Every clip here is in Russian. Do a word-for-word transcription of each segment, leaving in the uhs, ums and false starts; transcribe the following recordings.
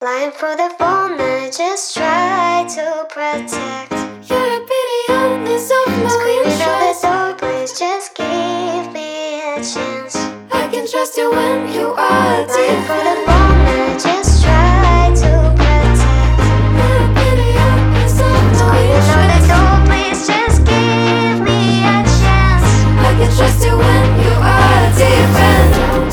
Lying for the phone, I just try to protect. You're a billion, there's so no Screaming out the interest. door, please just give me a chance. I can trust you when you are Lying for the different. phone, I just try to protect. You're a billion, there's so no Screaming out the interest. door, please just give me a chance. I can trust you when you are different.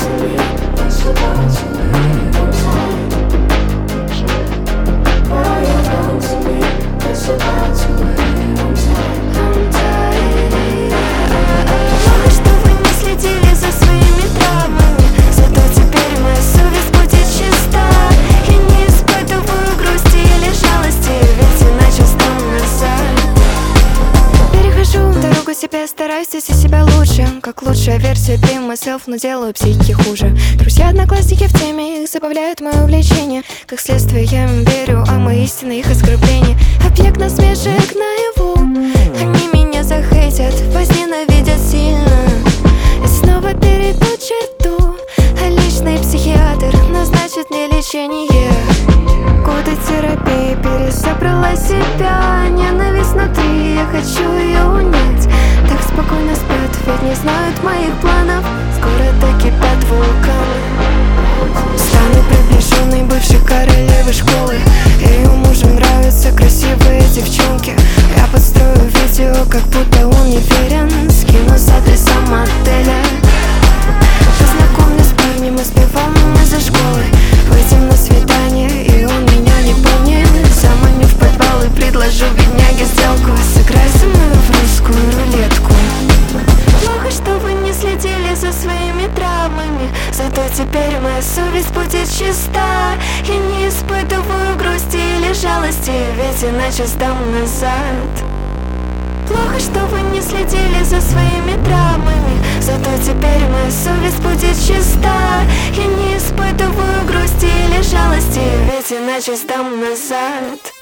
Плохо, что вы не следили за своими травмами, зато теперь моя совесть будет чиста. Я не испытываю грусти или жалости, ведь иначе сдам назад. Перехожу дорогу себе, стараюсь вести себя лучше, как лучшая версия be myself, но делаю психи хуже. Друзья-одноклассники в теме, их забавляют мое увлечение. Как следствие я им верю, а мои истины их оскорбления. Объект насмешек наяву, они меня захейтят, возненавидят сильно и снова перейдут черту. А личный психиатр назначит мне лечение. Годы терапии, пересобрала себя. Ненависть внутри, я хочу ее унять. Так спокойно спят, ведь не знают моих планов. Скоро докипят вулканы. Стану приближенной бывшей королевы школы. Ее мужу нравятся красивые девчонки. Я подстрою видео, как будто он не верен. Скину с адреса мотеля. Познакомлюсь с парнем из пивом из-за школы. Выйдем на свидание, и он меня не помнит. Заманю в подвал и предложу бедняге сделку. Сыграй со мной в русскую рулетку. Плохо, что вы не следили за своими травмами, зато теперь моя совесть будет чиста. Я не испытываю грусти или жалости, ведь иначе сдам назад. Плохо, что вы не следили за своими травмами, зато теперь моя совесть будет чиста. Я не испытываю грусти или жалости, ведь иначе сдам назад.